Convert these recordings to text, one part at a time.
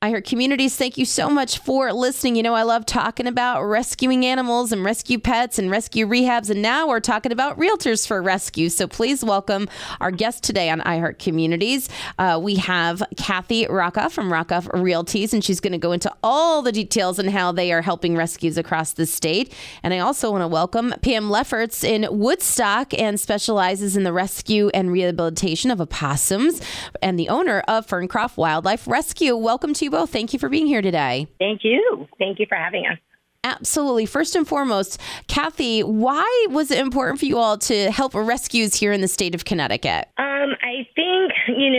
iHeart Communities, thank you so much for listening. You know, I love talking about rescuing animals and rescue pets and rescue rehabs, and now we're talking about realtors for rescue. So please welcome our guest today on iHeart Communities. We have Kathy Rockoff from Rockoff Realties, and she's going to go into all the details on how they are helping rescues across the state. And I also want to welcome Pam Lefferts in Woodstock and specializes in the rescue and rehabilitation of opossums and the owner of Ferncroft Wildlife Rescue. Welcome to you both. Thank you for being here today. Thank you. Thank you for having us. Absolutely. First and foremost, Kathy, why was it important for you all to help rescues here in the state of Connecticut? I think,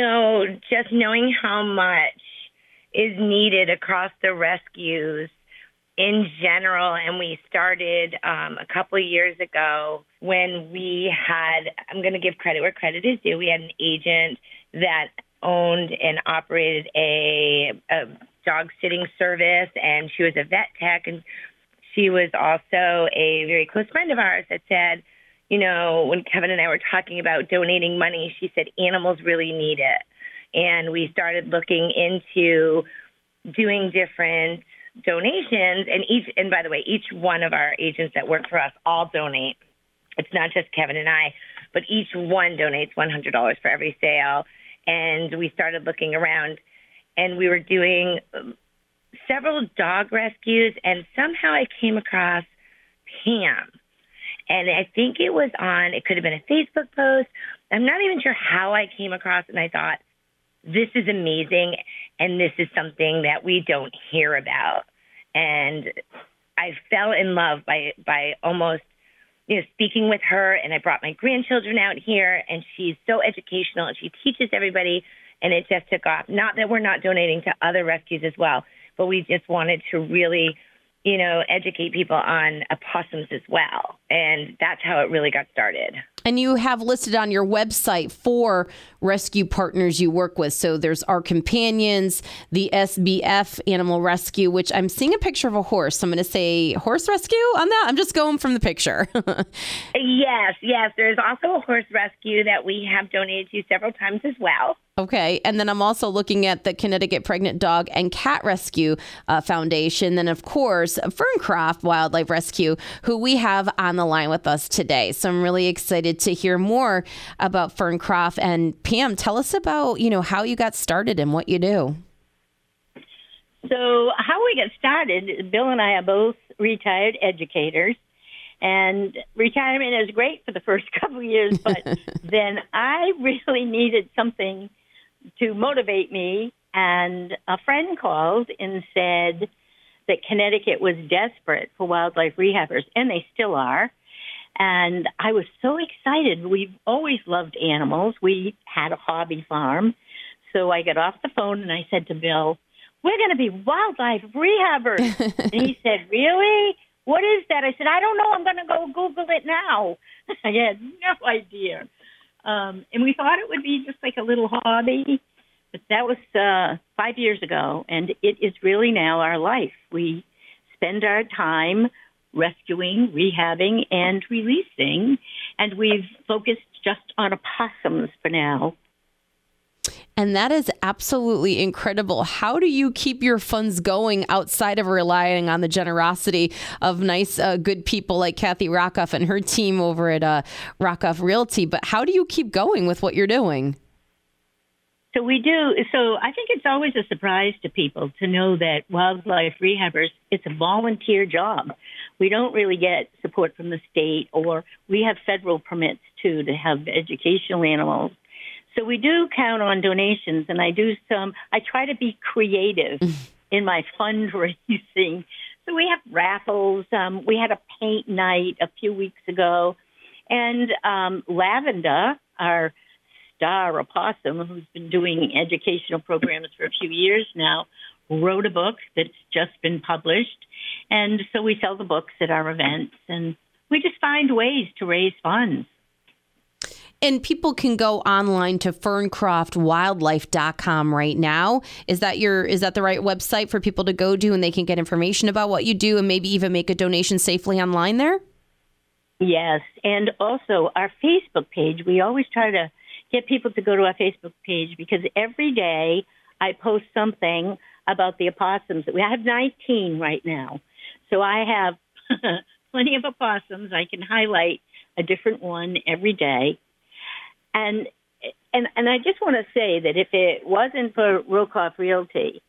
just knowing how much is needed across the rescues in general, and we started a couple of years ago when we had, I'm going to give credit where credit is due, we had an agent that owned and operated a dog sitting service, and she was a vet tech, and she was also a very close friend of ours that said, when Kevin and I were talking about donating money, she said animals really need it. And we started looking into doing different donations, and by the way, each one of our agents that work for us all donate. It's not just Kevin and I, but each one donates $100 for every sale. And we started looking around, and we were doing several dog rescues, and somehow I came across Pam. And I think it could have been a Facebook post. I'm not even sure how I came across it, and I thought, this is amazing, and this is something that we don't hear about. And I fell in love by almost speaking with her, and I brought my grandchildren out here, and she's so educational, and she teaches everybody, and it just took off. Not that we're not donating to other rescues as well, but we just wanted to really, educate people on opossums as well. And that's how it really got started. And you have listed on your website 4 rescue partners you work with. So there's Our Companions, the SBF Animal Rescue, which I'm seeing a picture of a horse. I'm going to say horse rescue on that. I'm just going from the picture. Yes. There's also a horse rescue that we have donated to several times as well. Okay. And then I'm also looking at the Connecticut Pregnant Dog and Cat Rescue Foundation. Then, of course, Ferncroft Wildlife Rescue, who we have on the line with us today. So I'm really excited to hear more about Ferncroft. And Pam, tell us about, how you got started and what you do. So how we got started, Bill and I are both retired educators. And retirement is great for the first couple of years, but then I really needed something to motivate me. And a friend called and said that Connecticut was desperate for wildlife rehabbers, and they still are. And I was so excited. We've always loved animals. We had a hobby farm. So I got off the phone and I said to Bill, we're going to be wildlife rehabbers. And he said, really? What is that? I said, I don't know. I'm going to go Google it now. I had no idea. And we thought it would be just like a little hobby. But that was 5 years ago, and it is really now our life. We spend our time rescuing, rehabbing, and releasing, and we've focused just on opossums for now. And that is absolutely incredible. How do you keep your funds going outside of relying on the generosity of nice, good people like Kathy Rockoff and her team over at Rockoff Realty? But how do you keep going with what you're doing? So we do. So I think it's always a surprise to people to know that wildlife rehabbers, it's a volunteer job. We don't really get support from the state, or we have federal permits too to have educational animals. So we do count on donations, and I try to be creative in my fundraising. So we have raffles. We had a paint night a few weeks ago. And Lavenda, our star opossum, who's been doing educational programs for a few years now, wrote a book that's just been published. And so we sell the books at our events, and we just find ways to raise funds. And people can go online to ferncroftwildlife.com right now. Is that the right website for people to go to, and they can get information about what you do and maybe even make a donation safely online there? Yes. And also our Facebook page. We always try to get people to go to our Facebook page because every day I post something about the opossums. We have 19 right now. So I have plenty of opossums. I can highlight a different one every day. And I just want to say that if it wasn't for Rokoff Realty,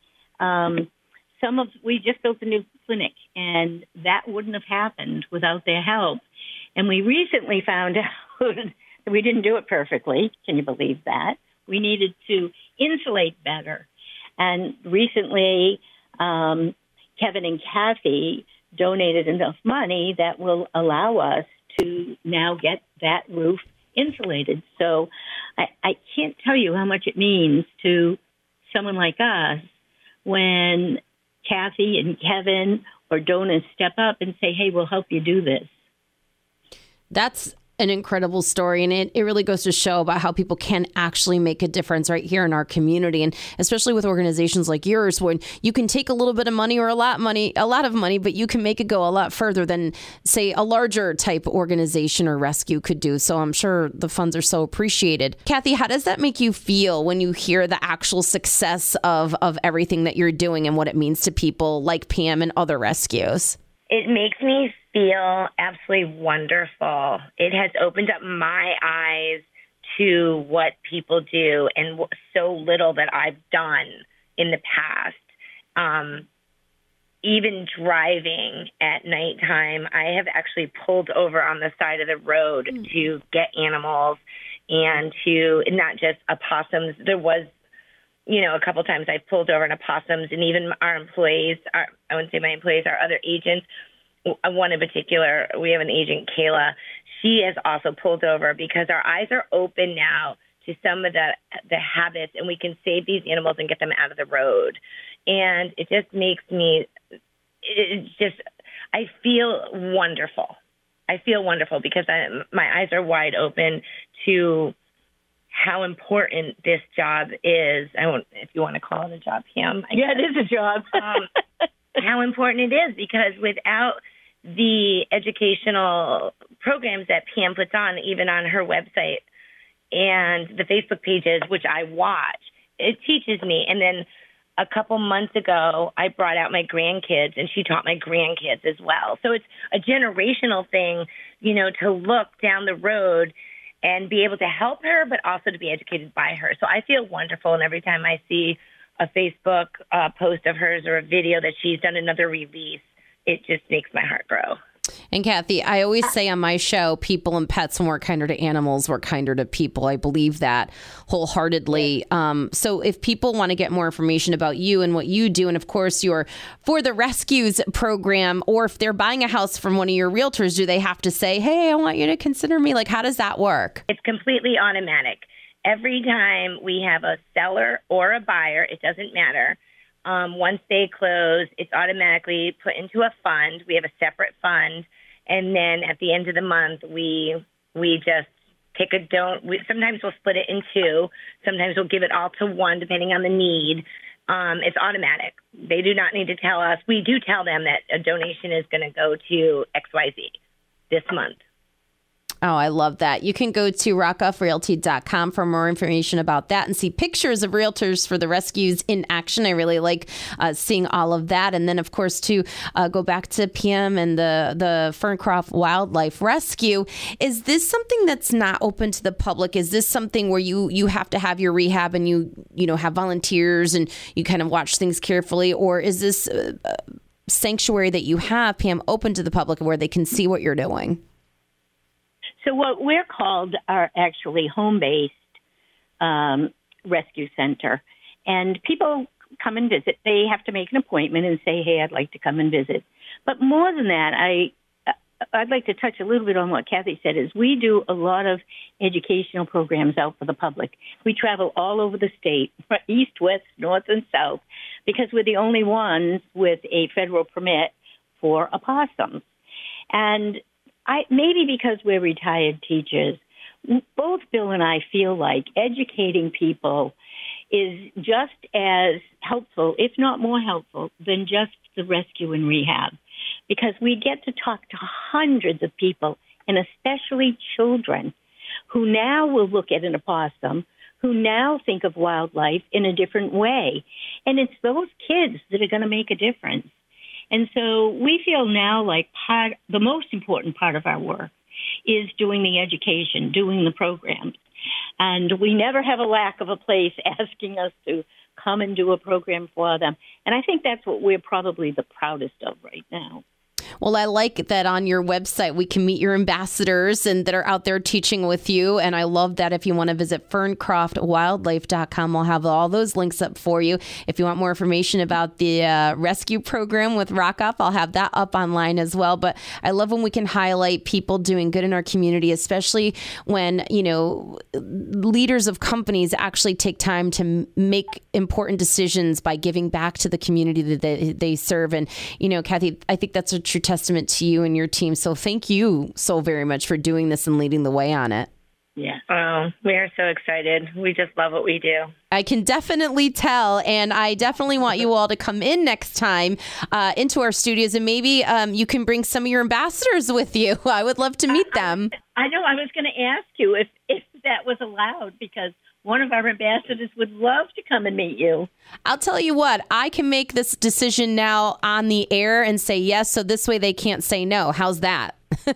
we just built a new clinic, and that wouldn't have happened without their help. And we recently found out that we didn't do it perfectly. Can you believe that? We needed to insulate better. And recently, Kevin and Kathy donated enough money that will allow us to now get that roof insulated. So I can't tell you how much it means to someone like us when Kathy and Kevin or donors step up and say, hey, we'll help you do this. That's an incredible story. And it really goes to show about how people can actually make a difference right here in our community. And especially with organizations like yours, when you can take a little bit of money or a lot of money, but you can make it go a lot further than, say, a larger type organization or rescue could do. So I'm sure the funds are so appreciated. Kathy, how does that make you feel when you hear the actual success of everything that you're doing and what it means to people like Pam and other rescues? It makes me feel absolutely wonderful. It has opened up my eyes to what people do and so little that I've done in the past. Even driving at nighttime, I have actually pulled over on the side of the road to get animals and to not just opossums. There was, a couple times I pulled over an opossums, and even our employees, I wouldn't say my employees, our other agents, one in particular, we have an agent, Kayla. She has also pulled over because our eyes are open now to some of the habits, and we can save these animals and get them out of the road. And it just makes me, I feel wonderful. I feel wonderful because my eyes are wide open to how important this job is. If you want to call it a job, Pam. Yeah, it is a job. How important it is, because without the educational programs that Pam puts on, even on her website and the Facebook pages, which I watch, it teaches me. And then a couple months ago, I brought out my grandkids, and she taught my grandkids as well. So it's a generational thing, to look down the road and be able to help her, but also to be educated by her. So I feel wonderful, and every time I see a Facebook post of hers or a video that she's done another release, it just makes my heart grow. And Kathy, I always say on my show, people and pets, when we're kinder to animals, we're kinder to people. I believe that wholeheartedly. So if people want to get more information about you and what you do, and of course your For the Rescues program, or if they're buying a house from one of your realtors, do they have to say, hey, I want you to consider me? Like, how does that work? It's completely automatic. Every time we have a seller or a buyer, it doesn't matter. Once they close, it's automatically put into a fund. We have a separate fund. And then at the end of the month, we just take sometimes we'll split it in two. Sometimes we'll give it all to one, depending on the need. It's automatic. They do not need to tell us. We do tell them that a donation is going to go to XYZ this month. Oh, I love that. You can go to rockoffrealty.com for more information about that and see pictures of Realtors for the Rescues in action. I really like seeing all of that. And then, of course, to go back to Pam and the Ferncroft Wildlife Rescue. Is this something that's not open to the public? Is this something where you have to have your rehab and you have volunteers and you kind of watch things carefully? Or is this sanctuary that you have, Pam, open to the public where they can see what you're doing? So what we're called are actually home-based rescue center. And people come and visit. They have to make an appointment and say, hey, I'd like to come and visit. But more than that, I'd like to touch a little bit on what Kathy said, is we do a lot of educational programs out for the public. We travel all over the state, east, west, north, and south, because we're the only ones with a federal permit for opossums. And maybe because we're retired teachers, both Bill and I feel like educating people is just as helpful, if not more helpful, than just the rescue and rehab. Because we get to talk to hundreds of people, and especially children, who now will look at an opossum, who now think of wildlife in a different way. And it's those kids that are going to make a difference. And so we feel now like the most important part of our work is doing the education, doing the programs. And we never have a lack of a place asking us to come and do a program for them. And I think that's what we're probably the proudest of right now. Well, I like that on your website we can meet your ambassadors and that are out there teaching with you. And I love that if you want to visit ferncroftwildlife.com, we'll have all those links up for you. If you want more information about the rescue program with Rockoff, I'll have that up online as well. But I love when we can highlight people doing good in our community, especially when, leaders of companies actually take time to make important decisions by giving back to the community that they serve. And, Kathy, I think that's a true testament to you and your team. So thank you so very much for doing this and leading the way on it. Yeah. Oh, we are so excited. We just love what we do. I can definitely tell. And I definitely want you all to come in next time into our studios. And maybe you can bring some of your ambassadors with you. I would love to meet them. I know. I was going to ask you if that was allowed, because one of our ambassadors would love to come and meet you. I'll tell you what, I can make this decision now on the air and say yes, so this way they can't say no. How's that?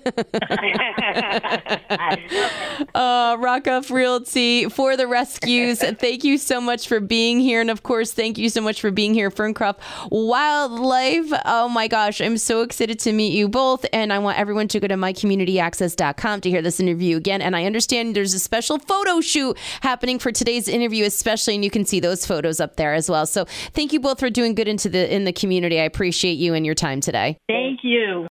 Rockoff Realty for the rescues. Thank you so much for being here. And of course, thank you so much for being here, Ferncroft Wildlife. Oh my gosh, I'm so excited to meet you both. And I want everyone to go to mycommunityaccess.com to hear this interview again. And I understand there's a special photo shoot happening for today's interview, especially, and you can see those photos up there as well. So thank you both for doing good in the community. I appreciate you and your time today. Thank you.